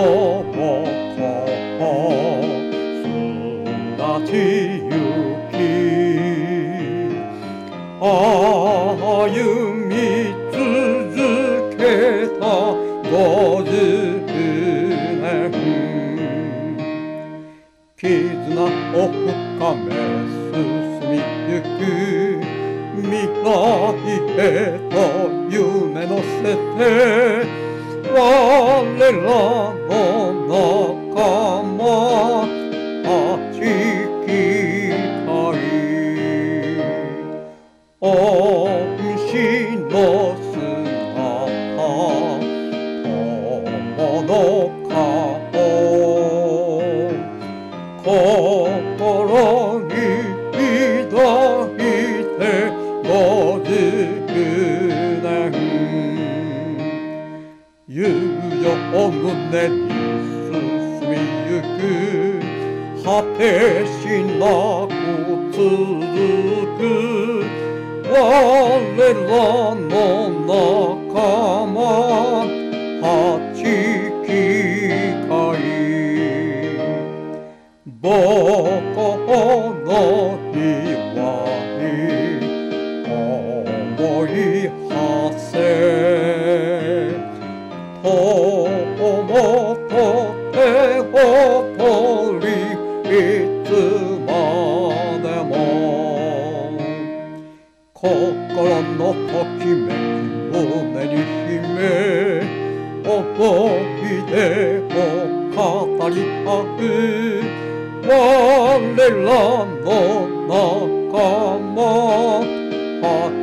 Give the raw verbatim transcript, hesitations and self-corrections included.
育ちゆき歩み続けたごじゅうねん絆を深め進みゆく未来へと夢乗せて我らの仲間はちきたい恩師の姿友の顔心に抱いてごじゅうねん猶予を胸に進みゆく果てしなく続く我らの仲間八機会母校の庭に思い馳せ友と手を取りいつまでも心のときめき胸に秘め思い出を語り合う我らの仲間